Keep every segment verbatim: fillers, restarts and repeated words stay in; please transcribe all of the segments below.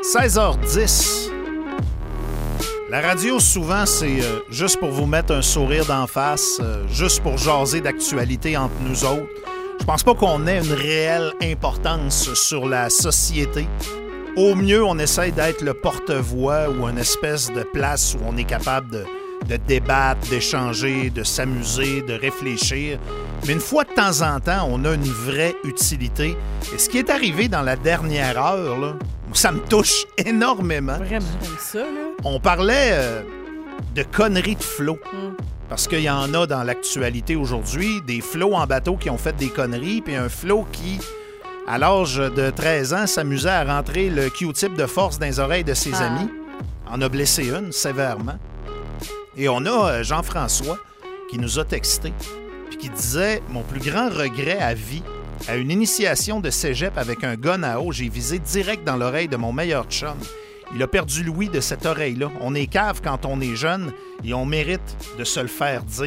seize heures dix. La radio, souvent, c'est euh, juste pour vous mettre un sourire d'en face, euh, juste pour jaser d'actualité entre nous autres. Je pense pas qu'on ait une réelle importance sur la société. Au mieux, on essaie d'être le porte-voix ou une espèce de place où on est capable de, de débattre, d'échanger, de s'amuser, de réfléchir. Mais une fois de temps en temps, on a une vraie utilité. Et ce qui est arrivé dans la dernière heure, là, ça me touche énormément. Vraiment, j'aime ça, là. On parlait euh, de conneries de flots. Mm. Parce qu'il y en a dans l'actualité aujourd'hui, des flots en bateau qui ont fait des conneries, puis un flot qui, à l'âge de treize ans, s'amusait à rentrer le Q-tip de force dans les oreilles de ses ah. amis, en a blessé une sévèrement. Et on a euh, Jean-François qui nous a texté, puis qui disait « Mon plus grand regret à vie, à une initiation de cégep avec un gun à eau, j'ai visé direct dans l'oreille de mon meilleur chum. Il a perdu l'ouïe de cette oreille-là. On est cave quand on est jeune et on mérite de se le faire dire. »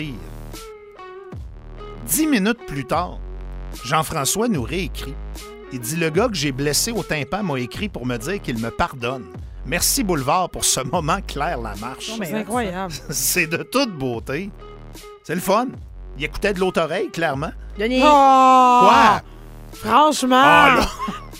Dix minutes plus tard, Jean-François nous réécrit. Il dit « Le gars que j'ai blessé au tympan m'a écrit pour me dire qu'il me pardonne. Merci Boulevard pour ce moment Claire Lamarche. » Oh, c'est incroyable. C'est de toute beauté. C'est le fun. Il écoutait de l'autre oreille, clairement. Denis. Oh! Quoi? Franchement! Ah, là!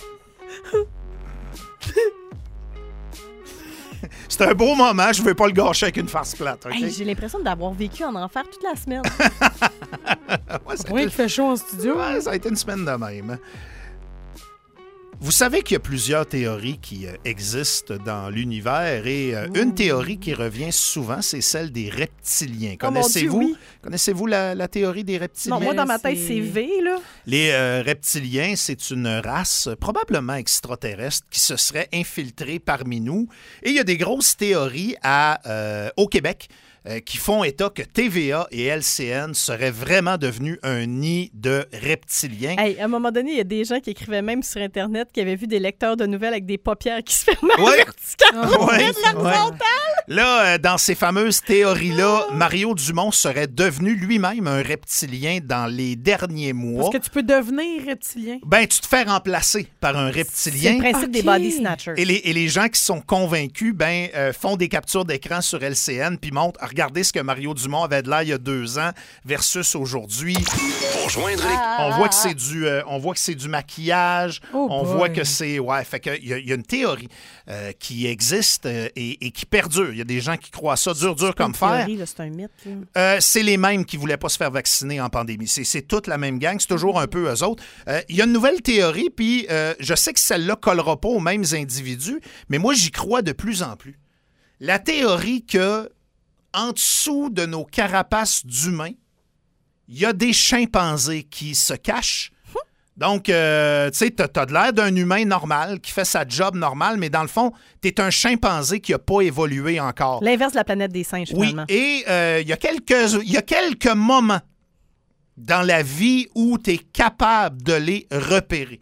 C'est un beau moment, je ne veux pas le gâcher avec une farce plate. Okay? Hey, j'ai l'impression d'avoir vécu en enfer toute la semaine. ouais, ça Oui, a il fait chaud en studio. Ouais, ça a été une semaine de même. Vous savez qu'il y a plusieurs théories qui euh, existent dans l'univers et euh, une théorie qui revient souvent, c'est celle des reptiliens. Oh, Connaissez-vous, mon Dieu, oui. Connaissez-vous la, la théorie des reptiliens? Non, moi, dans ma tête, c'est- c'est V, là. Les euh, reptiliens, c'est une race euh, probablement extraterrestre qui se serait infiltrée parmi nous. Et il y a des grosses théories à, euh, au Québec euh, qui font état que T V A et L C N seraient vraiment devenus un nid de reptiliens. Hey, à un moment donné, il y a des gens qui écrivaient même sur Internet qui avaient vu des lecteurs de nouvelles avec des paupières qui se fermaient Ouais. verticalement Ouais, de l'horizontale. Là, euh, dans ces fameuses théories-là, Mario Dumont serait devenu lui-même un reptilien dans les derniers mois. Parce que tu peux devenir reptilien. Ben, tu te fais remplacer par un C'est reptilien. le principe Ok. des body snatchers. Et les, et les gens qui sont convaincus ben, euh, font des captures d'écran sur L C N puis montrent, regardez ce que Mario Dumont avait de l'air il y a deux ans versus aujourd'hui. Pour joindre les... On voit que c'est du, euh, on voit que c'est du maquillage. Oh on boy. voit que c'est, ouais, fait que il y, a- il y a une théorie euh, qui existe euh, et, et qui perdure. Il y a des gens qui croient à ça dur, dur comme Une fer. théorie, là, c'est un mythe. là. Euh, c'est les mêmes qui ne voulaient pas se faire vacciner en pandémie. C'est, c'est toute la même gang. C'est toujours un peu eux autres. Euh, Il y a une nouvelle théorie, puis euh, je sais que celle-là ne collera pas aux mêmes individus, mais moi, j'y crois de plus en plus. La théorie que en dessous de nos carapaces d'humains, il y a des chimpanzés qui se cachent. Donc, euh, tu sais, t'as, t'as de l'air d'un humain normal qui fait sa job normale, mais dans le fond, t'es un chimpanzé qui n'a pas évolué encore. L'inverse de la planète des singes, Oui, finalement. et euh, il y a quelques, il y a quelques moments dans la vie où tu es capable de les repérer.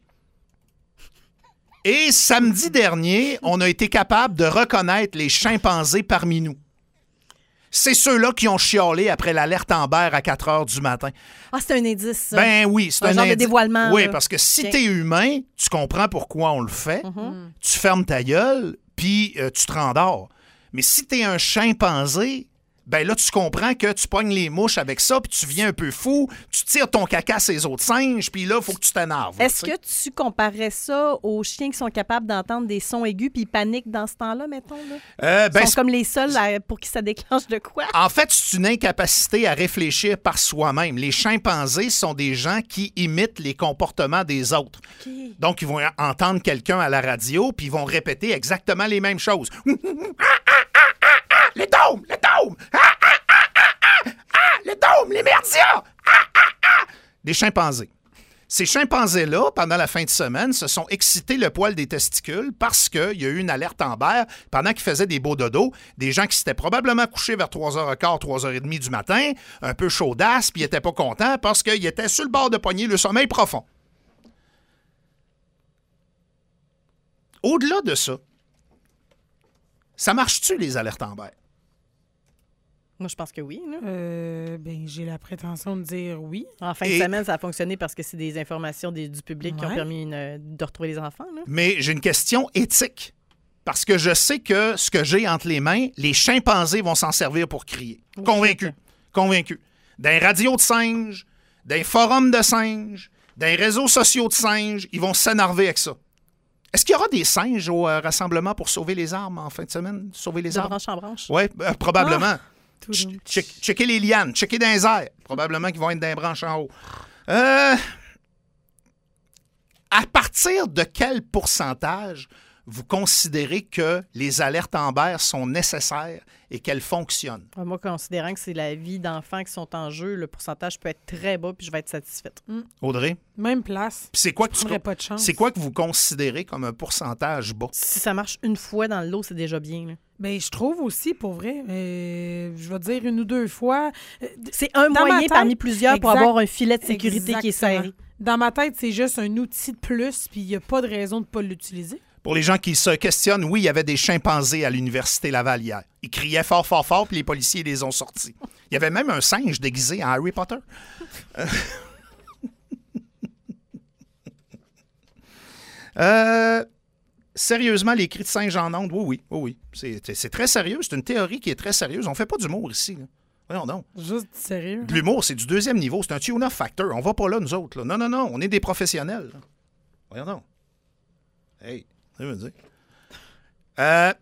Et samedi dernier, on a été capable de reconnaître les chimpanzés parmi nous. C'est ceux-là qui ont chialé après l'alerte Amber à quatre heures du matin. Ah, c'est un indice, ça. Ben oui, c'est Un un, genre de indi- dévoilement, Oui, là. parce que si Tiens. t'es humain, tu comprends pourquoi on le fait. Mhm. Tu fermes ta gueule, puis euh, tu te rendors. Mais si t'es un chimpanzé, ben là, tu comprends que tu pognes les mouches avec ça, puis tu viens un peu fou, tu tires ton caca sur les autres singes, puis là, il faut que tu t'énerves. Est-ce tu sais. que tu comparais ça aux chiens qui sont capables d'entendre des sons aigus puis ils paniquent dans ce temps-là, mettons? Là? Euh, ben, Ils c'est- sont comme les seuls à- pour qui ça déclenche de quoi? En fait, c'est une incapacité à réfléchir par soi-même. Les chimpanzés sont des gens qui imitent les comportements des autres. OK. Donc, ils vont entendre quelqu'un à la radio, puis ils vont répéter exactement les mêmes choses. Le dôme! Le dôme! Ah, ah, ah, ah, ah, ah, le dôme! Les merdias! Ah, ah, ah. Des chimpanzés. Ces chimpanzés-là, pendant la fin de semaine, se sont excités le poil des testicules parce qu'il y a eu une alerte Amber pendant qu'ils faisaient des beaux dodos. Des gens qui s'étaient probablement couchés vers trois heures quinze, trois heures trente du matin, un peu chaudasses, puis ils n'étaient pas contents parce qu'ils étaient sur le bord de pogner le sommeil profond. Au-delà de ça, ça marche-tu, les alertes Amber? Moi, je pense que oui. Là. Euh, ben, j'ai la prétention de dire oui. En fin Et- de semaine, ça a fonctionné parce que c'est des informations des- du public qui ont Ouais. permis une- de retrouver les enfants. Là. Mais j'ai une question éthique. parce que je sais que ce que j'ai entre les mains, les chimpanzés vont s'en servir pour crier. Convaincu. Ok. Convaincu. D'un radio de singes, d'un forum de singes, d'un réseau sociaux de singes, ils vont s'énerver avec ça. Est-ce qu'il y aura des singes au euh, rassemblement pour sauver les arbres en fin de semaine? Sauver les De arbres? branche en branche. Oui, probablement. Ah! Ch- check- checker les lianes, checker dans les airs. Probablement qu'ils vont être dans les branches en haut. Euh, à partir de quel pourcentage vous considérez que les alertes Amber sont nécessaires et qu'elles fonctionnent? Moi, considérant que c'est la vie d'enfants qui sont en jeu, le pourcentage peut être très bas puis je vais être satisfaite. Audrey? Même place. Puis c'est quoi que Je tu prendrais pas de chance. c'est quoi que vous considérez comme un pourcentage bas? Si ça marche une fois dans le lot, c'est déjà bien. Là. Ben, je trouve aussi, pour vrai, euh, je vais dire une ou deux fois. euh, C'est un Dans ma moyen tête, parmi plusieurs pour exact- avoir un filet de sécurité qui est Exactement. serré. Dans ma tête, c'est juste un outil de plus, puis il n'y a pas de raison de ne pas l'utiliser. Pour les gens qui se questionnent, oui, il y avait des chimpanzés à l'Université Laval hier. Ils criaient fort, fort, fort, puis les policiers les ont sortis. Il y avait même un singe déguisé en Harry Potter. Euh... euh... Sérieusement, les cris de singe en ondes, oui, oui, oui, oui. C'est, c'est très sérieux. C'est une théorie qui est très sérieuse. On fait pas d'humour ici. Là. Voyons donc. Juste sérieux. De l'humour, c'est du deuxième niveau. C'est un tune-off factor. On va pas là, nous autres. Là. Non, non, non. On est des professionnels. Là. Voyons donc. Hey, ça veut dire. Euh,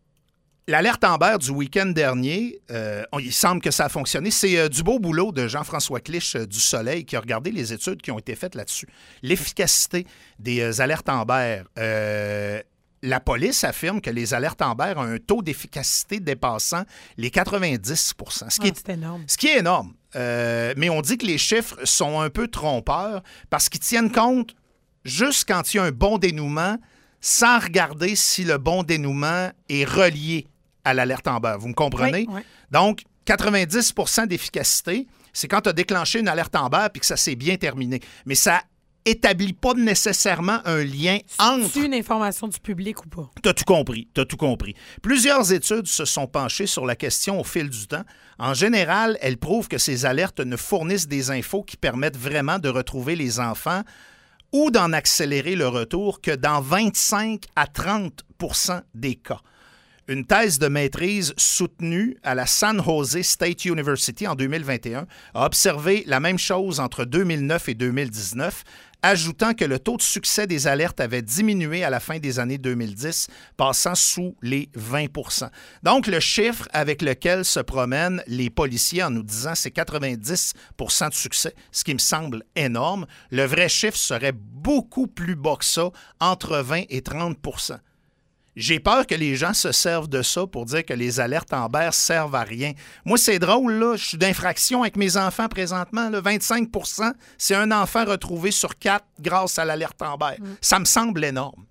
l'alerte Amber du week-end dernier, euh, on, il semble que ça a fonctionné. C'est euh, du beau boulot de Jean-François Clich euh, du Soleil qui a regardé les études qui ont été faites là-dessus. L'efficacité des euh, alertes Amber. Euh, la police affirme que les alertes Amber ont un taux d'efficacité dépassant les quatre-vingt-dix pour cent, ce qui Ah, est c'est énorme. ce qui est énorme. Euh, mais on dit que les chiffres sont un peu trompeurs parce qu'ils tiennent compte juste quand il y a un bon dénouement sans regarder si le bon dénouement est relié à l'alerte Amber. Vous me comprenez? Oui, oui. Donc, quatre-vingt-dix pour cent d'efficacité, c'est quand tu as déclenché une alerte Amber puis que ça s'est bien terminé. Mais ça établit pas nécessairement un lien entre... C'est une information du public ou pas? T'as tout compris, t'as tout compris. Plusieurs études se sont penchées sur la question au fil du temps. En général, elles prouvent que ces alertes ne fournissent des infos qui permettent vraiment de retrouver les enfants ou d'en accélérer le retour que dans vingt-cinq à trente pour cent des cas. Une thèse de maîtrise soutenue à la San Jose State University en deux mille vingt et un a observé la même chose entre deux mille neuf et deux mille dix-neuf, ajoutant que le taux de succès des alertes avait diminué à la fin des années deux mille dix, passant sous les vingt pour cent. Donc, le chiffre avec lequel se promènent les policiers en nous disant c'est quatre-vingt-dix pour cent de succès, ce qui me semble énorme, le vrai chiffre serait beaucoup plus bas que ça, entre vingt et trente pour cent. J'ai peur que les gens se servent de ça pour dire que les alertes Amber servent à rien. Moi, c'est drôle, là. Je suis d'infraction avec mes enfants présentement. Là. vingt-cinq pour cent, c'est un enfant retrouvé sur quatre grâce à l'alerte Amber. Mm. Ça me semble énorme.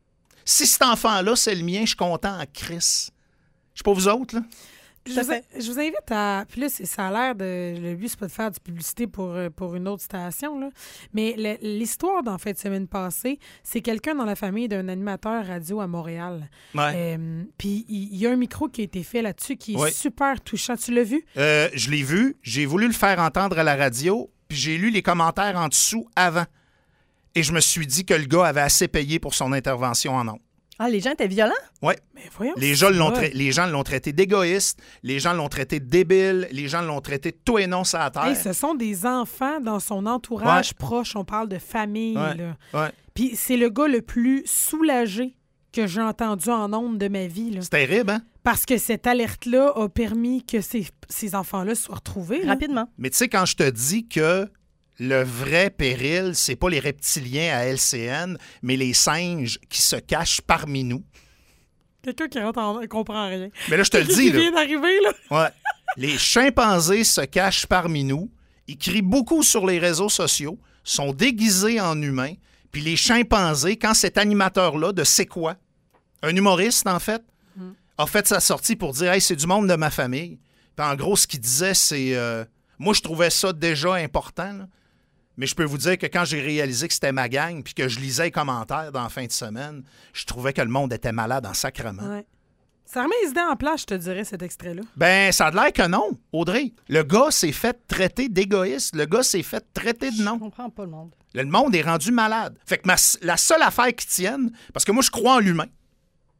Si cet enfant-là, c'est le mien, je suis content en crise. Je suis pas vous autres, là? Je vous, je vous invite à... Puis là, c'est, ça a l'air de... Le but, c'est pas de faire du publicité pour, pour une autre station, là. Mais le, l'histoire d'en fait de semaine passée, c'est quelqu'un dans la famille d'un animateur radio à Montréal. Ouais. Euh, puis il y a un micro qui a été fait là-dessus qui est ouais. super touchant. Tu l'as vu? Euh, je l'ai vu. J'ai voulu le faire entendre à la radio, puis j'ai lu les commentaires en dessous avant. Et je me suis dit que le gars avait assez payé pour son intervention en ondes. Ah, les gens étaient violents? Oui. Mais voyons. Les gens, l'ont tra- les gens l'ont traité d'égoïste, les gens l'ont traité de débile, les gens l'ont traité de tout et non sur la terre. Hey, ce sont des enfants dans son entourage ouais. proche. On parle de famille. Ouais. Là. Ouais. Puis c'est le gars le plus soulagé que j'ai entendu en ondes de ma vie. Là. C'est terrible, hein? Parce que cette alerte-là a permis que ces, ces enfants-là soient retrouvés. Là. Rapidement. Mais tu sais, quand je te dis que le vrai péril, c'est pas les reptiliens à L C N, mais les singes qui se cachent parmi nous. Quelqu'un qui rentre en... comprend rien. Mais là, je te le dis, qui là. vient d'arriver, là. Ouais. Les chimpanzés se cachent parmi nous. Ils crient beaucoup sur les réseaux sociaux, sont déguisés en humains. Puis les chimpanzés, quand cet animateur-là, de C'est quoi? Un humoriste, en fait, mm. a fait sa sortie pour dire « Hey, c'est du monde de ma famille. » Puis en gros, ce qu'il disait, c'est... Euh, moi, je trouvais ça déjà important, là. Mais je peux vous dire que quand j'ai réalisé que c'était ma gang puis que je lisais les commentaires dans la fin de semaine, je trouvais que le monde était malade en sacrement. Ouais. Ça remet les idées en place, je te dirais, cet extrait-là. Ben, ça a l'air que non, Audrey. Le gars s'est fait traiter d'égoïste. Le gars s'est fait traiter de non. Je comprends pas le monde. Le monde est rendu malade. Fait que ma, la seule affaire qui tienne, parce que moi, je crois en l'humain.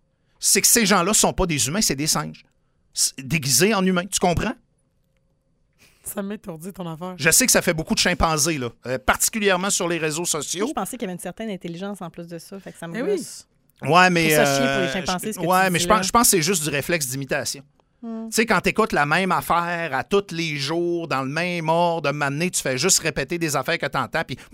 c'est que ces gens-là sont pas des humains, c'est des singes. C'est déguisés en humains. Tu comprends? Ça m'étourdit ton affaire. Je sais que ça fait beaucoup de chimpanzés, là, euh, particulièrement sur les réseaux sociaux. Je pensais qu'il y avait une certaine intelligence en plus de ça. Fait que ça me Eh oui. gosse. Ouais, mais. Je trouve ça chier euh, pour les chimpanzés, ce que ouais, tu mais dis je là. pense, je pense que c'est juste du réflexe d'imitation. Hmm. Tu sais, quand tu écoutes la même affaire à tous les jours, dans le même ordre, de m'amener, tu fais juste répéter des affaires que tu entends, puis.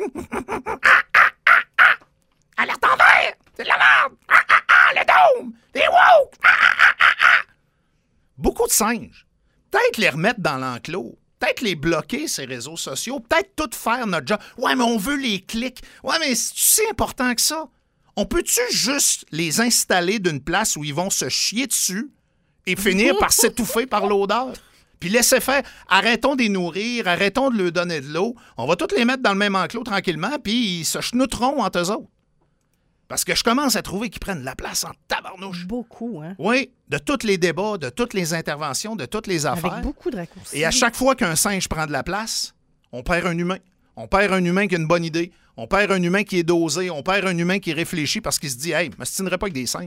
Alerte en vert! C'est de la merde! Ah, ah, ah, le dôme! Les woke! Ah, ah, ah, ah. Beaucoup de singes. Peut-être les remettre dans l'enclos. Peut-être les bloquer, ces réseaux sociaux. Peut-être tout faire notre job. Ouais, mais on veut les clics. Ouais, mais c'est si important que ça. On peut-tu juste les installer d'une place où ils vont se chier dessus et finir par s'étouffer par l'odeur? Puis laisser faire. Arrêtons de les nourrir, arrêtons de leur donner de l'eau. On va tous les mettre dans le même enclos tranquillement, puis ils se chenouteront entre eux autres. Parce que je commence à trouver qu'ils prennent de la place en tabarnouche. Beaucoup, hein? Oui, de tous les débats, de toutes les interventions, de toutes les affaires. Avec beaucoup de raccourcis. Et à chaque fois qu'un singe prend de la place, on perd un humain. On perd un humain qui a une bonne idée. On perd un humain qui est dosé. On perd un humain qui réfléchit parce qu'il se dit « Hey, je ne m'astinerais pas avec des singes. »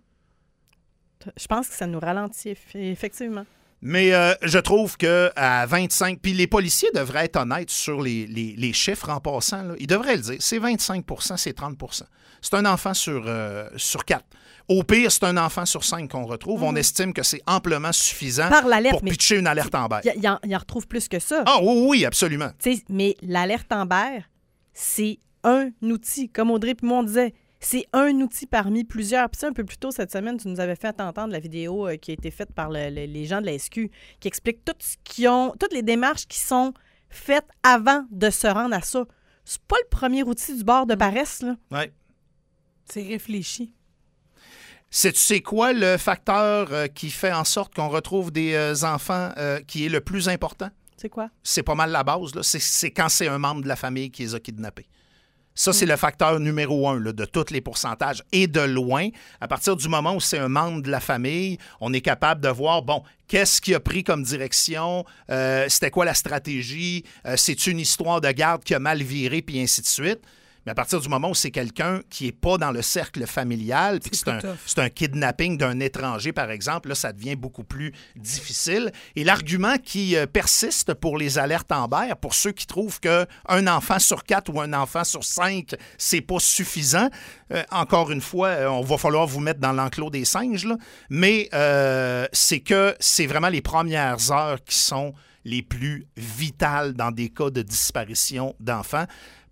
Je pense que ça nous ralentit, effectivement. Mais euh, je trouve qu'à vingt-cinq... Puis les policiers devraient être honnêtes sur les, les, les chiffres en passant. Là. Ils devraient le dire. C'est vingt-cinq pour cent, c'est trente pour cent. C'est un enfant sur, euh, sur quatre. Au pire, c'est un enfant sur cinq qu'on retrouve. Mmh. On estime que c'est amplement suffisant Par l'alerte, pour pitcher une alerte Amber. Il y, y, y en retrouve plus que ça. Ah oui, oui, absolument. T'sais, mais l'alerte Amber, c'est un outil. Comme Audrey et moi, on disait, c'est un outil parmi plusieurs. Puis ça, un peu plus tôt cette semaine, tu nous avais fait entendre la vidéo euh, qui a été faite par le, le, les gens de la S Q qui explique tout ce qu'ils ont, toutes les démarches qui sont faites avant de se rendre à ça. C'est pas le premier outil du bord de paresse, là. Oui. C'est réfléchi. C'est, tu sais quoi le facteur euh, qui fait en sorte qu'on retrouve des euh, enfants euh, qui est le plus important? C'est quoi? C'est pas mal la base, là. C'est, c'est quand c'est un membre de la famille qui les a kidnappés. Ça, c'est mmh. le facteur numéro un là, de tous les pourcentages. Et de loin, à partir du moment où c'est un membre de la famille, on est capable de voir, bon, qu'est-ce qu'il a pris comme direction, euh, c'était quoi la stratégie, euh, c'est une histoire de garde qui a mal viré, puis ainsi de suite. Mais à partir du moment où c'est quelqu'un qui n'est pas dans le cercle familial, puis que c'est un, c'est un kidnapping d'un étranger, par exemple, là, ça devient beaucoup plus difficile. Et l'argument qui euh, persiste pour les alertes Amber, pour ceux qui trouvent qu'un enfant sur quatre ou un enfant sur cinq, c'est pas suffisant, euh, encore une fois, euh, on va falloir vous mettre dans l'enclos des singes, là, mais euh, c'est que c'est vraiment les premières heures qui sont les plus vitales dans des cas de disparition d'enfants.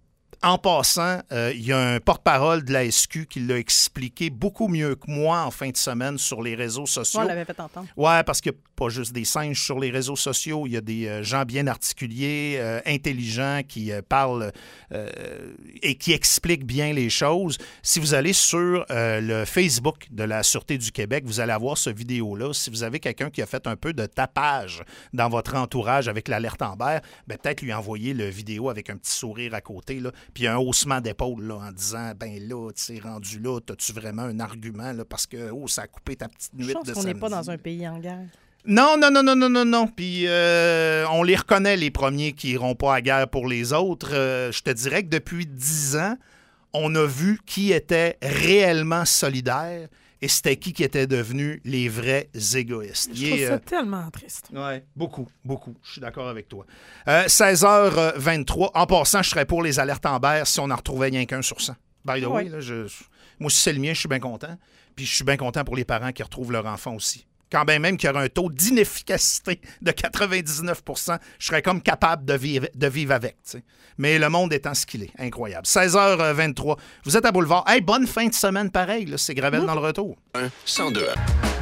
En passant, euh, il y a un porte-parole de la S Q qui l'a expliqué beaucoup mieux que moi en fin de semaine sur les réseaux sociaux. On l'avait fait entendre. Oui, parce qu'il n'y a pas juste des singes sur les réseaux sociaux. Il y a des euh, gens bien articulés, euh, intelligents, qui euh, parlent euh, et qui expliquent bien les choses. Si vous allez sur euh, le Facebook de la Sûreté du Québec, vous allez avoir ce vidéo-là. Si vous avez quelqu'un qui a fait un peu de tapage dans votre entourage avec l'alerte Amber, ben, peut-être lui envoyer le vidéo avec un petit sourire à côté, là. Puis un haussement d'épaule là, en disant, ben là, tu sais, rendu là, as-tu vraiment un argument là, parce que, oh, ça a coupé ta petite nuit de samedi. Je pense qu'on n'est pas dans un pays en guerre. Non, non, non, non, non, non, non. Puis euh, on les reconnaît, les premiers qui iront pas à guerre pour les autres. Euh, je te dirais que depuis dix ans, on a vu qui était réellement solidaire et c'était qui qui était devenu les vrais égoïstes. Je trouve ça euh... tellement triste. Oui, beaucoup, beaucoup. Je suis d'accord avec toi. Euh, seize heures vingt-trois. En passant, je serais pour les alertes Amber si on en retrouvait rien qu'un sur cent. By the way, là, je... moi, si c'est le mien, je suis bien content. Puis je suis bien content pour les parents qui retrouvent leur enfant aussi. Quand bien même qu'il y aurait un taux d'inefficacité de quatre-vingt-dix-neuf pour cent, je serais comme capable de vivre, de vivre avec. T'sais. Mais le monde étant ce qu'il est. Incroyable. seize heures vingt-trois. Vous êtes à Boulevard. Hey, bonne fin de semaine pareil. Là, c'est Gravel mmh. dans le retour. un cent deux.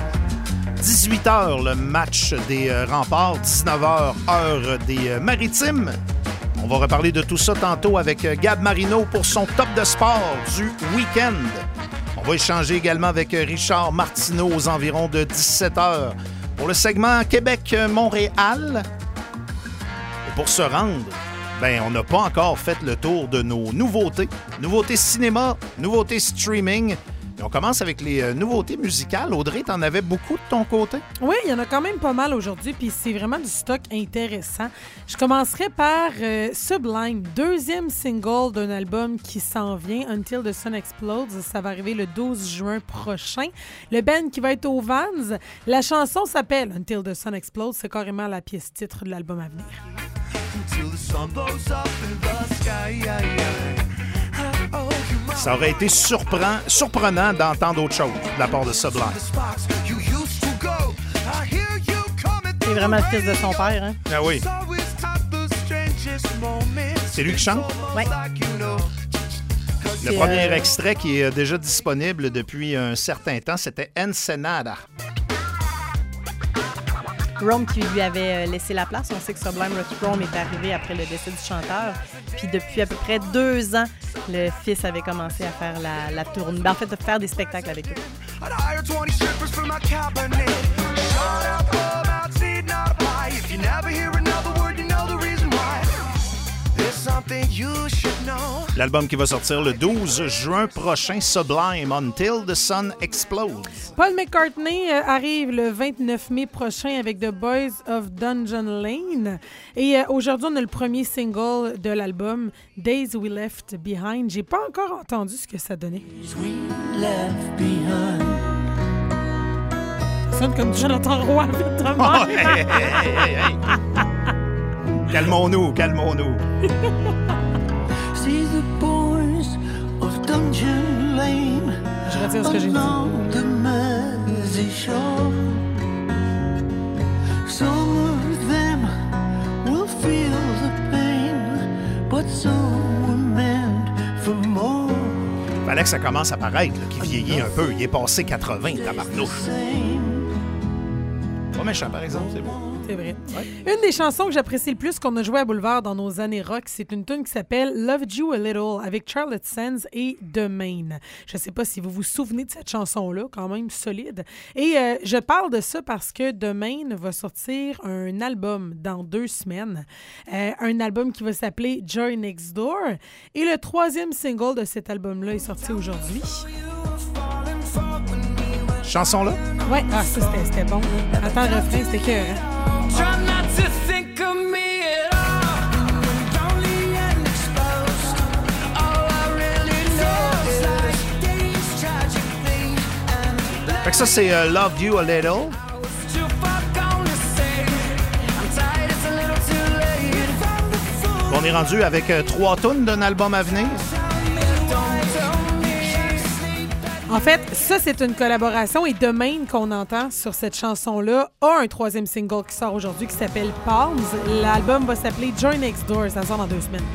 dix-huit heures, le match des euh, Remparts. dix-neuf heures, heure des euh, Maritimes. On va reparler de tout ça tantôt avec euh, Gab Marino pour son top de sport du week-end. On va échanger également avec Richard Martineau aux environs de dix-sept heures pour le segment Québec-Montréal. Et pour se rendre, ben, on n'a pas encore fait le tour de nos nouveautés. Nouveautés cinéma, nouveautés streaming. Et on commence avec les euh, nouveautés musicales. Audrey, t'en avais beaucoup de ton côté? Oui, il y en a quand même pas mal aujourd'hui, puis c'est vraiment du stock intéressant. Je commencerai par euh, Sublime, deuxième single d'un album qui s'en vient, Until the Sun Explodes. Ça va arriver le douze juin prochain. Le band qui va être au Vans. La chanson s'appelle Until the Sun Explodes. C'est carrément la pièce titre de l'album à venir. Ça aurait été surprenant, surprenant d'entendre autre chose de la part de Sublime. C'est vraiment le fils de son père, hein? Ah oui. C'est lui qui chante? Oui. Le premier euh... extrait qui est déjà disponible depuis un certain temps, c'était Ensenada. Rome qui lui avait laissé la place. On sait que Sublime Rome est arrivé après le décès du chanteur. Puis depuis à peu près deux ans, le fils avait commencé à faire la, la tournée. Ben, en fait, à faire des spectacles avec eux. L'album qui va sortir le douze juin prochain, Sublime, Until the Sun Explodes. Paul McCartney euh, arrive le vingt-neuf mai prochain avec The Boys of Dungeon Lane. Et euh, aujourd'hui, on a le premier single de l'album, Days We Left Behind. J'ai pas encore entendu ce que ça donnait. Ça sonne comme Jonathan Roy avec ta mère. Oh, hey, hey, hey, hey. Calmons-nous, calmons-nous. Je retire ce que j'ai dit. Fallait que ça commence à paraître, là, qu'il vieillit un peu. Il est passé quatre-vingts, tabarnouche. Pas méchant, par exemple, c'est beau. C'est vrai. Ouais. Une des chansons que j'apprécie le plus qu'on a joué à Boulevard dans nos années rock, c'est une tune qui s'appelle Loved You a Little avec Charlotte Sands et The Maine. Je ne sais pas si vous vous souvenez de cette chanson-là, quand même solide. Et euh, je parle de ça parce que The Maine va sortir un album dans deux semaines. Euh, un album qui va s'appeler Joy Next Door. Et le troisième single de cet album-là est sorti aujourd'hui. Chanson-là? Ouais, ah, ça c'était, c'était bon. Attends, le refrain, c'était que. Hein? Try not to think of me at all. Lonely and exposed. All I really know is these tragic things. Fait que ça, c'est uh, Loved You a Little. On est rendu avec euh, trois tunes d'un album à venir. En fait, ça, c'est une collaboration et The Maine qu'on entend sur cette chanson-là a un troisième single qui sort aujourd'hui qui s'appelle Palms. L'album va s'appeler Joy Next Door. Ça sort dans deux semaines.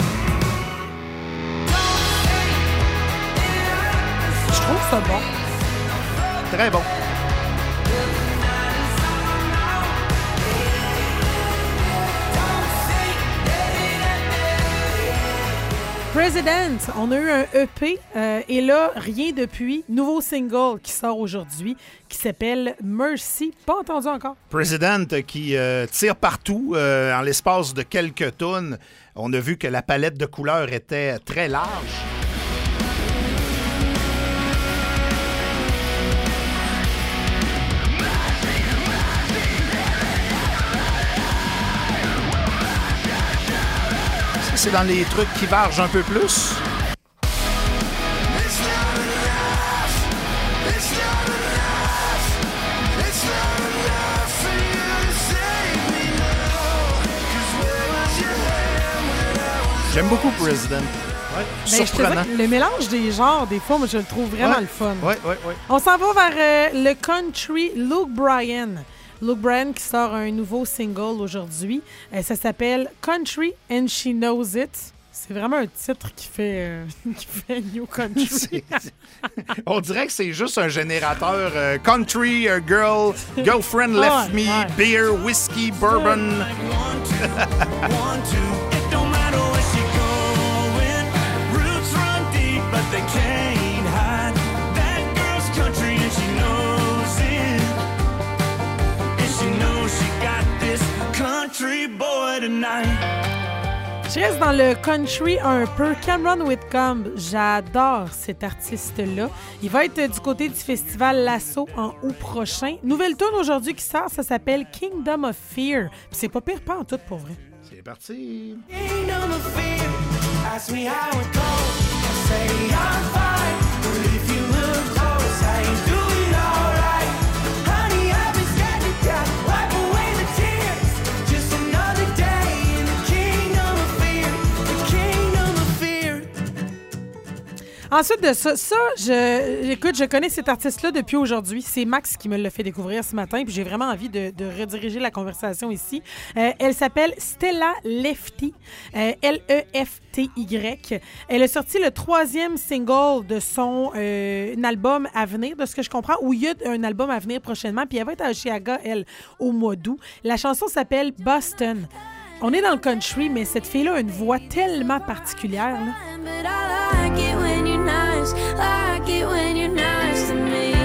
Je trouve ça bon. Très bon. President, on a eu un E P euh, et là, rien depuis. Nouveau single qui sort aujourd'hui qui s'appelle Mercy. Pas entendu encore. President qui euh, tire partout euh, en l'espace de quelques tunes. On a vu que la palette de couleurs était très large. C'est dans les trucs qui vargent un peu plus. J'aime beaucoup President. Ouais, ben, surprenant. Le mélange des genres, des fois, moi, je le trouve vraiment ouais. le fun. Ouais, ouais, ouais. On s'en va vers euh, le country Luke Bryan. Luke Bryan qui sort un nouveau single aujourd'hui. Euh, ça s'appelle Country and She Knows It. C'est vraiment un titre qui fait, euh, qui fait New Country. c'est, c'est... On dirait que c'est juste un générateur euh, Country, uh, Girl, Girlfriend Left oh, Me, ouais. Beer, Whiskey, Bourbon. Je reste dans le country un peu. Cameron Whitcomb, j'adore cet artiste-là. Il va être du côté du festival Lasso en août prochain. Nouvelle tune aujourd'hui qui sort, ça s'appelle Kingdom of Fear. Puis c'est pas pire pas en tout pour vrai. C'est parti. Kingdom of fear, ask me how it goes. I say I'm fine, but if you look close, I ain't doing alright. Honey, I've been standing down, wipe away the tears. Just another day in the kingdom of fear, the kingdom of fear. Ensuite de ça, ça, je, écoute, je connais cet artiste-là depuis aujourd'hui. C'est Max qui me l'a fait découvrir ce matin, puis j'ai vraiment envie de, de rediriger la conversation ici. Euh, elle s'appelle Stella Lefty, euh, L E F T Y. Elle a sorti le troisième single de son euh, un album à venir, de ce que je comprends, où il y a un album à venir prochainement, puis elle va être à Oshiaga, elle, au mois d'août. La chanson s'appelle Boston. On est dans le country, mais cette fille-là a une voix tellement particulière, là. But I like it when you're nice, like it when you're nice to me.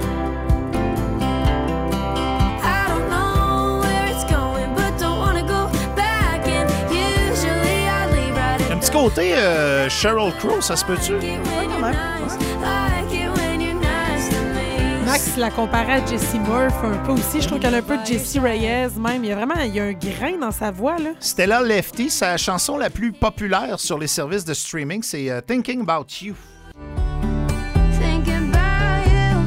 I don't know where it's going, but don't wanna go back. And usually I leave right in. Un petit côté euh, Sheryl Crow, ça se peut-tu? Like it when you're nice, like it when you're nice to me. Max la comparait à Jessie Murph un peu aussi. Je trouve qu'elle a un peu de Jessie Reyes même. Il y a vraiment il y a un grain dans sa voix, là. Stella Lefty, sa chanson la plus populaire sur les services de streaming, c'est euh, Thinking About You. Thinking about you.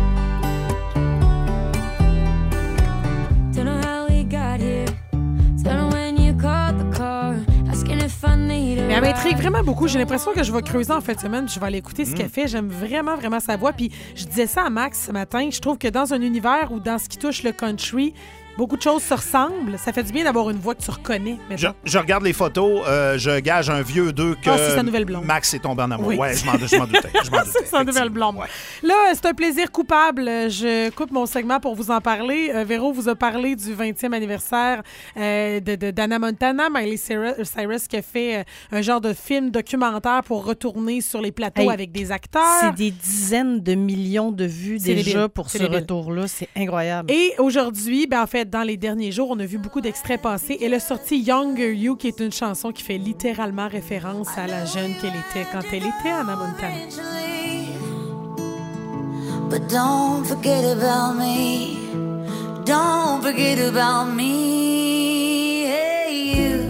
Don't know how we got here. Don't know when you called the car. Asking if I need a Mais elle m'intrigue ride. vraiment beaucoup. J'ai l'impression que je vais creuser en fin de semaine, puis je vais aller écouter ce qu'elle fait. J'aime vraiment, vraiment sa voix. Puis je disais ça à Max ce matin. Je trouve que dans un univers où dans ce qui touche le country, beaucoup de choses se ressemblent. Ça fait du bien d'avoir une voix que tu reconnais. Je, mettons. je regarde les photos, euh, je gage un vieux d'eux que Ah, c'est sa nouvelle blonde. Max est tombé en amour. Oui. Ouais, je m'en, je m'en doutais. Je m'en doutais, C'est sa nouvelle blonde. Ouais. Là, c'est un plaisir coupable. Je coupe mon segment pour vous en parler. Euh, Véro vous a parlé du vingtième anniversaire euh, de, de, d'Anna Montana. Miley Cyrus, Cyrus qui a fait euh, un genre de film documentaire pour retourner sur les plateaux Hey, avec des acteurs. C'est des dizaines de millions de vues C'est déjà débile. pour C'est ce débile. retour-là. C'est incroyable. Et aujourd'hui, ben en fait, dans les derniers jours, on a vu beaucoup d'extraits passer. Elle a sorti Younger You, qui est une chanson qui fait littéralement référence à la jeune qu'elle était quand elle était Anna Montana. Eventually. But don't forget about me. Don't forget about me. Hey, you.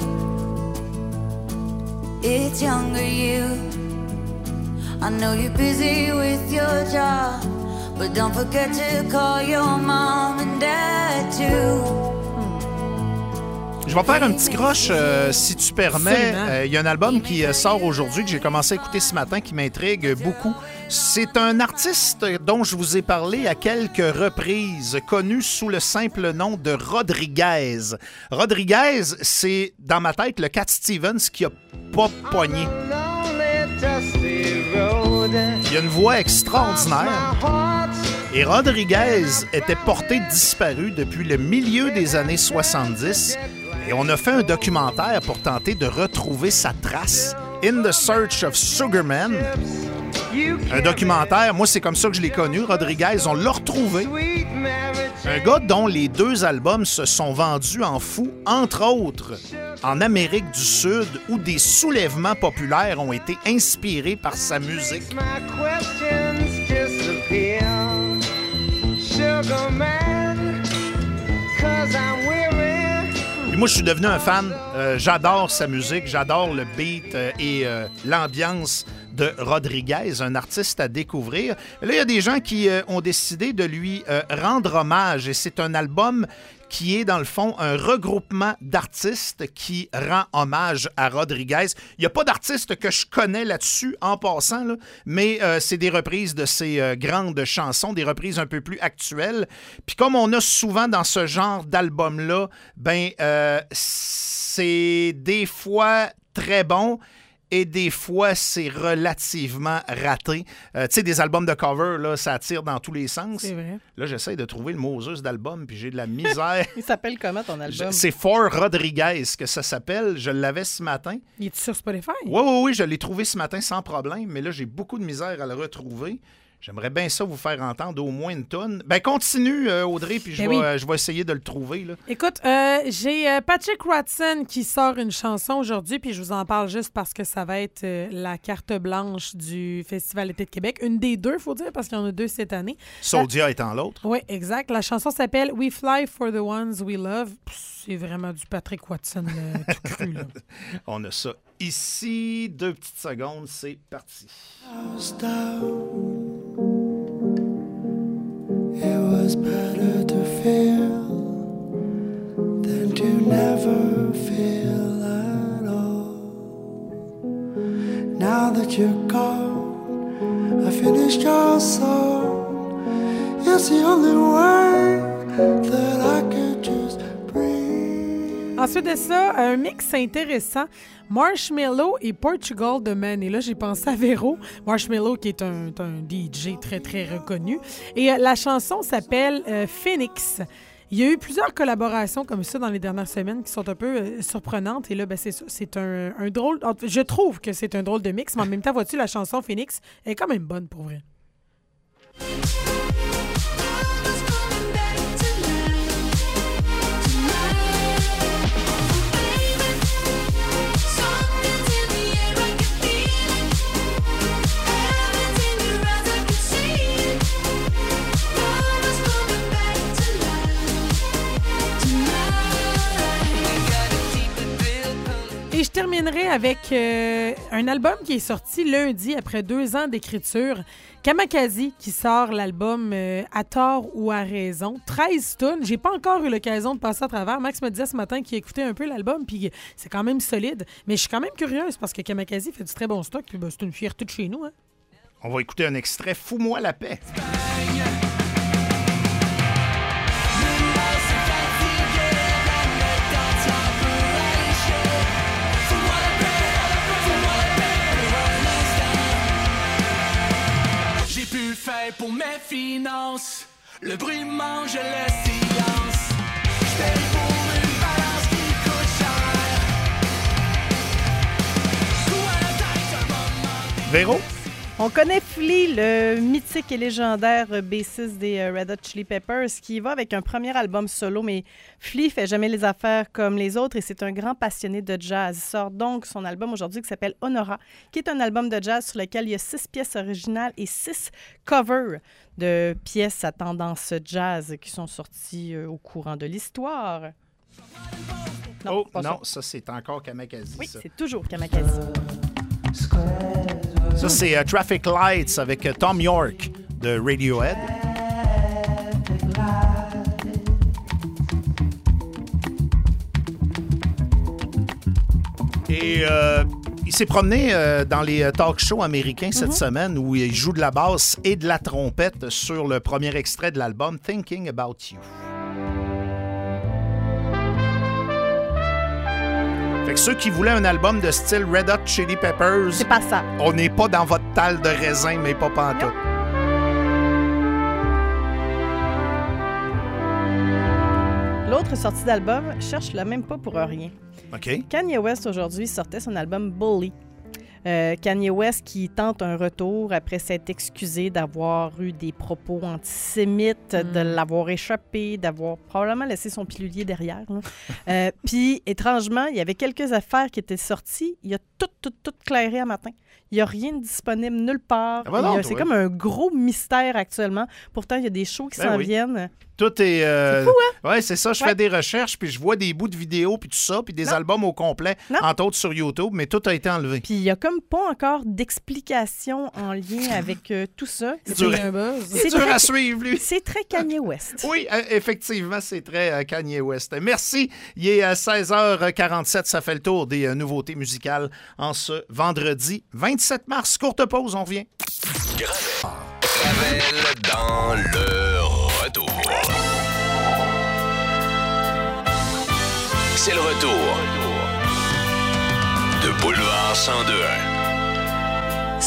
It's younger you. I know you're busy with your job, but don't forget to call your mom and dad too. Je vais faire un petit croche, euh, si tu permets. Absolument. Euh, Il y a un album qui euh, sort aujourd'hui que j'ai commencé à écouter ce matin qui m'intrigue beaucoup. C'est un artiste dont je vous ai parlé à quelques reprises, connu sous le simple nom de Rodriguez. Rodriguez, c'est, dans ma tête, le Cat Stevens qui a pas pogné. Il a une voix extraordinaire. Et Rodriguez était porté disparu depuis le milieu des années soixante-dix. Et on a fait un documentaire pour tenter de retrouver sa trace. In the Search of Sugarman. Un documentaire, moi c'est comme ça que je l'ai connu, Rodriguez, on l'a retrouvé. Un gars dont les deux albums se sont vendus en fou, entre autres en Amérique du Sud, où des soulèvements populaires ont été inspirés par sa musique. Et moi, je suis devenu un fan. Euh, j'adore sa musique, j'adore le beat euh, et euh, l'ambiance de Rodriguez, un artiste à découvrir. Là, il y a des gens qui euh, ont décidé de lui euh, rendre hommage et c'est un album qui est, dans le fond, un regroupement d'artistes qui rend hommage à Rodriguez. Il n'y a pas d'artiste que je connais là-dessus, en passant, là, mais euh, c'est des reprises de ses euh, grandes chansons, des reprises un peu plus actuelles. Puis comme on a souvent dans ce genre d'album-là, ben euh, c'est des fois très bon, et des fois, c'est relativement raté. Euh, tu sais, des albums de cover, là, ça attire dans tous les sens. C'est vrai. Là, j'essaie de trouver le Moses d'album, puis j'ai de la misère. Il s'appelle comment ton album? Je- c'est For Rodriguez que ça s'appelle. Je l'avais ce matin. Il est sur Spotify? Oui, oui, oui, je l'ai trouvé ce matin sans problème, mais là, j'ai beaucoup de misère à le retrouver. J'aimerais bien ça vous faire entendre au moins une toune. Ben continue, euh, Audrey, puis je Ben vais oui. euh, je vais essayer de le trouver. Là. Écoute, euh, j'ai euh, Patrick Watson qui sort une chanson aujourd'hui, puis je vous en parle juste parce que ça va être euh, la carte blanche du Festival Été de Québec. Une des deux, il faut dire, parce qu'il y en a deux cette année. Soldia étant l'autre. Oui, exact. La chanson s'appelle We Fly for the Ones We Love. Pff, c'est vraiment du Patrick Watson euh, tout cru, là. On a ça ici. Deux petites secondes, c'est parti. It was better to feel than to never feel at all. Now that you're gone, I finished your song. It's the only way that I could just breathe. Ensuite de ça, un mix intéressant. Marshmello et Portugal de Man. Et là, j'ai pensé à Véro. Marshmello, qui est un, un D J très, très reconnu. Et euh, la chanson s'appelle euh, Phoenix. Il y a eu plusieurs collaborations comme ça dans les dernières semaines qui sont un peu euh, surprenantes. Et là, ben, c'est ça. C'est un, un drôle... Je trouve que c'est un drôle de mix, mais en même temps, vois-tu, la chanson Phoenix est quand même bonne pour vrai. Et je terminerai avec euh, un album qui est sorti lundi après deux ans d'écriture. Kamakazi qui sort l'album euh, À tort ou à raison. treize tonnes. J'ai pas encore eu l'occasion de passer à travers. Max me disait ce matin qu'il écoutait un peu l'album, puis c'est quand même solide. Mais je suis quand même curieuse parce que Kamakazi fait du très bon stock, puis ben, c'est une fierté de chez nous. Hein? On va écouter un extrait. Fous-moi la paix. J'ai plus faim pour mes finances. Le bruit mange le silence. J'paye pour une balance qui coûte cher. Coup à la tête, un moment. Véro? On connaît Flea, le mythique et légendaire bassiste des euh, Red Hot Chili Peppers, qui va avec un premier album solo, mais Flea fait jamais les affaires comme les autres et c'est un grand passionné de jazz. Il sort donc son album aujourd'hui qui s'appelle Honora, qui est un album de jazz sur lequel il y a six pièces originales et six covers de pièces à tendance jazz qui sont sorties euh, au courant de l'histoire. Non, oh, pas non, ça. ça, c'est encore Kamakazi. Oui, ça. c'est toujours Kamakazi. Ça, c'est uh, Traffic Lights avec uh, Tom York de Radiohead. Et euh, il s'est promené euh, dans les uh, talk shows américains cette Mm-hmm. semaine où il joue de la basse et de la trompette sur le premier extrait de l'album Thinking About You. Fait que ceux qui voulaient un album de style Red Hot Chili Peppers, C'est pas ça. on n'est pas dans votre talle de raisin, mais pas pantoute. L'autre sortie d'album, cherche-la même pas pour rien. OK. Kanye West, aujourd'hui, sortait son album Bully. Euh, Kanye West qui tente un retour après s'être excusé d'avoir eu des propos antisémites, Mm. de l'avoir échappé, d'avoir probablement laissé son pilulier derrière. là. Euh, Puis, étrangement, il y avait quelques affaires qui étaient sorties. Il a tout, tout, tout clairé un matin. Il n'y a rien de disponible nulle part. Ah ben Il y a- non, C'est toi. comme un gros mystère actuellement. Pourtant, il y a des shows qui Ben s'en oui. viennent. Tout est. Euh... C'est fou, hein? Ouais, c'est ça. Je Ouais. fais des recherches, puis je vois des bouts de vidéos, puis tout ça, puis des Non. albums au complet, Non. entre autres sur YouTube, mais tout a été enlevé. Puis, il n'y a comme pas encore d'explication en lien avec euh, tout ça. C'est C'est dur. un buzz. C'est C'est dur très- à suivre, lui. C'est très Kanye West. Oui, euh, effectivement, c'est très euh, Kanye West. Merci. Il est à seize heures quarante-sept. Ça fait le tour des euh, nouveautés musicales en ce vendredi vingt-sept mars. Courte pause, on revient. Gravel dans le retour. C'est le retour de Boulevard cent deux un.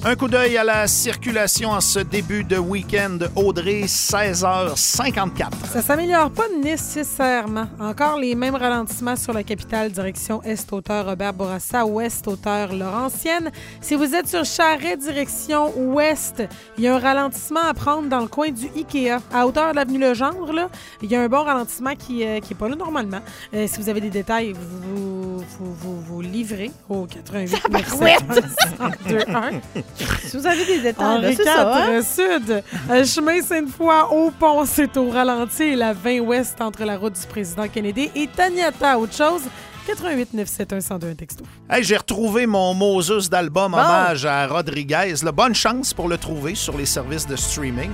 Un coup d'œil à la circulation en ce début de week-end. Audrey, seize heures cinquante-quatre. Ça s'améliore pas nécessairement. Encore les mêmes ralentissements sur la capitale, direction Est-Hauteur Robert Bourassa, Ouest-Hauteur Laurentienne. Si vous êtes sur Charret, direction Ouest, il y a un ralentissement à prendre dans le coin du Ikea. À hauteur de l'avenue Legendre, là, il y a un bon ralentissement qui n'est euh, qui est pas là normalement. Euh, si vous avez des détails, vous vous, vous, vous livrez au quatre-vingt-huit neuf cent deux un. Si vous avez des détails, Henri là, c'est ça, hein? quatre Sud, euh, chemin Sainte-Foy, au pont, c'est au ralenti. Et la vingt Ouest entre la route du président Kennedy et Taniata. Autre chose, quatre-vingt-huit neuf cent soixante-un cent deux, un texto. Hey, j'ai retrouvé mon Moses d'album Bon. hommage à Rodriguez. Là, bonne chance pour le trouver sur les services de streaming.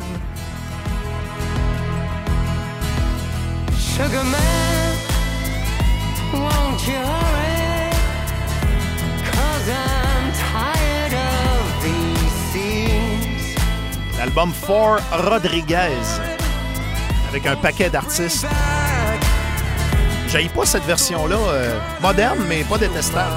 Sugar man, won't you hurry? 'Cause I'm tired of these scenes. L'album For Rodriguez, avec un paquet d'artistes. J'haïs pas cette version-là, euh, moderne, mais pas détestable.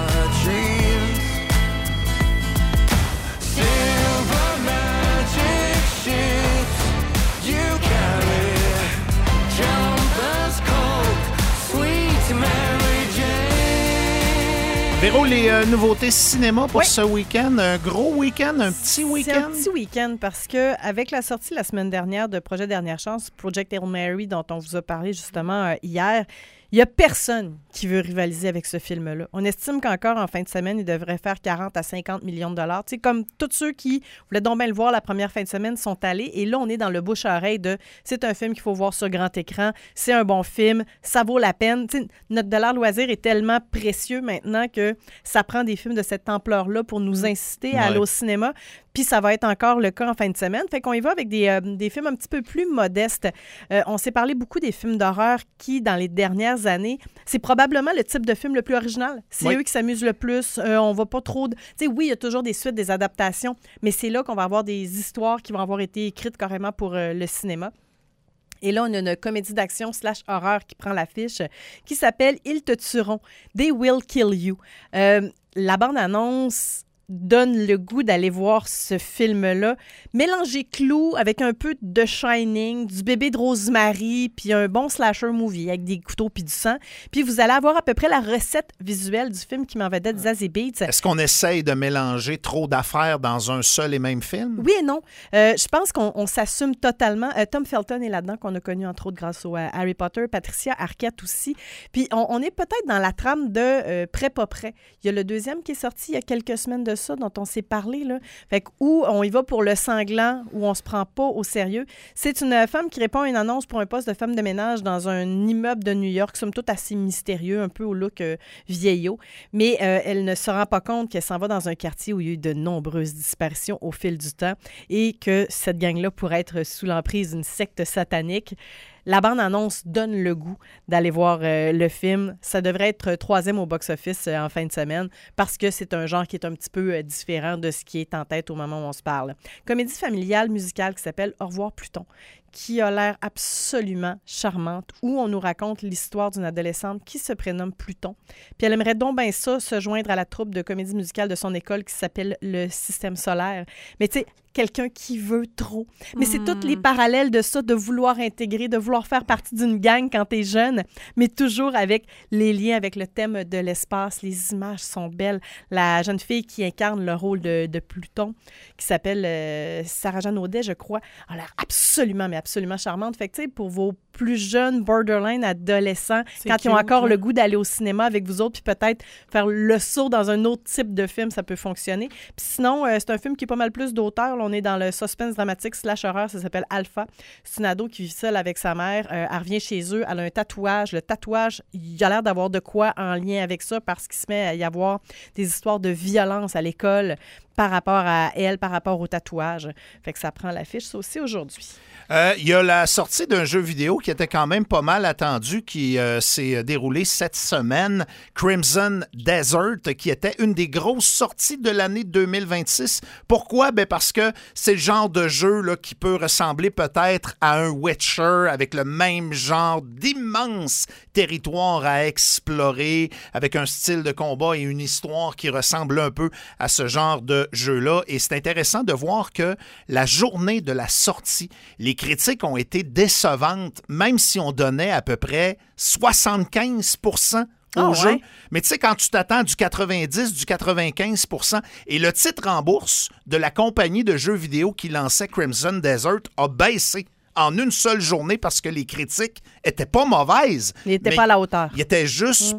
Véro, les euh, nouveautés cinéma pour Oui. ce week-end, un gros week-end, un petit C'est un week-end? petit week-end parce que avec la sortie la semaine dernière de Projet Dernière Chance, Project Hail Mary, dont on vous a parlé justement euh, hier, il n'y a personne qui veut rivaliser avec ce film-là. On estime qu'encore en fin de semaine, il devrait faire quarante à cinquante millions de dollars. Tu sais, comme tous ceux qui voulaient donc bien le voir la première fin de semaine sont allés. Et là, on est dans le bouche-à-oreille de c'est un film qu'il faut voir sur grand écran, c'est un bon film, ça vaut la peine. Tu sais, notre dollar loisir est tellement précieux maintenant que ça prend des films de cette ampleur-là pour nous inciter à aller Ouais. au cinéma. Puis ça va être encore le cas en fin de semaine. Fait qu'on y va avec des, euh, des films un petit peu plus modestes. Euh, on s'est parlé beaucoup des films d'horreur qui, dans les dernières années, c'est probablement le type de film le plus original. C'est Oui. eux qui s'amusent le plus. Euh, on va pas trop... de- Tu sais, oui, il y a toujours des suites, des adaptations, mais c'est là qu'on va avoir des histoires qui vont avoir été écrites carrément pour euh, le cinéma. Et là, on a une comédie d'action slash horreur qui prend l'affiche qui s'appelle « Ils te tueront »,« They will kill you ». Euh, la bande-annonce donne le goût d'aller voir ce film-là. Mélanger clou avec un peu de Shining, du bébé de Rosemary, puis un bon slasher movie avec des couteaux puis du sang. Puis vous allez avoir à peu près la recette visuelle du film qui m'en vedette Zazie Beetz. Est-ce qu'on essaye de mélanger trop d'affaires dans un seul et même film? Oui et non. Euh, je pense qu'on on s'assume totalement. Euh, Tom Felton est là-dedans, qu'on a connu entre autres grâce au euh, Harry Potter. Patricia Arquette aussi. Puis on, on est peut-être dans la trame de euh, Prêt pas prêt. Il y a le deuxième qui est sorti il y a quelques semaines de ça, dont on s'est parlé, là. Fait que où on y va pour le sanglant, où on se prend pas au sérieux. C'est une femme qui répond à une annonce pour un poste de femme de ménage dans un immeuble de New York, somme toute assez mystérieux, un peu au look euh, vieillot. Mais euh, elle ne se rend pas compte qu'elle s'en va dans un quartier où il y a eu de nombreuses disparitions au fil du temps et que cette gang-là pourrait être sous l'emprise d'une secte satanique. La bande-annonce donne le goût d'aller voir euh, le film. Ça devrait être troisième au box-office euh, en fin de semaine parce que c'est un genre qui est un petit peu euh, différent de ce qui est en tête au moment où on se parle. Comédie familiale musicale qui s'appelle « Au revoir Pluton », qui a l'air absolument charmante, où on nous raconte l'histoire d'une adolescente qui se prénomme Pluton. Puis elle aimerait donc bien ça, se joindre à la troupe de comédie musicale de son école qui s'appelle le Système solaire. Mais tu sais, quelqu'un qui veut trop. Mais c'est tous les parallèles de ça, de vouloir intégrer, de vouloir faire partie d'une gang quand t'es jeune, mais toujours avec les liens avec le thème de l'espace. Les images sont belles. La jeune fille qui incarne le rôle de, de Pluton, qui s'appelle euh, Sarah-Jeanne Audet, je crois, a l'air absolument, mais absolument charmante. Fait que, tu sais, pour vos plus jeunes borderline adolescents, C'est quand ils ont cute, encore là. le goût d'aller au cinéma avec vous autres, puis peut-être faire le saut dans un autre type de film, ça peut fonctionner. Puis sinon, euh, c'est un film qui est pas mal plus d'auteur. Là, on est dans le suspense dramatique slash horreur. Ça s'appelle Alpha. C'est une ado qui vit seule avec sa mère. Euh, elle revient chez eux. Elle a un tatouage. Le tatouage, il a l'air d'avoir de quoi en lien avec ça parce qu'il se met à y avoir des histoires de violence à l'école par rapport à elle, par rapport au tatouage. Fait que ça prend l'affiche, ça aussi, aujourd'hui. Euh, Il y a la sortie d'un jeu vidéo qui qui était quand même pas mal attendu, qui euh, s'est déroulé cette semaine, Crimson Desert, qui était une des grosses sorties de l'année deux mille vingt-six. Pourquoi? Ben parce que c'est le genre de jeu là, qui peut ressembler peut-être à un Witcher, avec le même genre d'immense territoire à explorer, avec un style de combat et une histoire qui ressemble un peu à ce genre de jeu-là. Et c'est intéressant de voir que la journée de la sortie, les critiques ont été décevantes, même si on donnait à peu près soixante-quinze pour cent au Oh, jeu. ouais. Mais tu sais, quand tu t'attends du quatre-vingt-dix, du quatre-vingt-quinze pour cent, et le titre en bourse de la compagnie de jeux vidéo qui lançait Crimson Desert a baissé en une seule journée parce que les critiques étaient pas mauvaises. Il n'était mais pas à la hauteur. Il était juste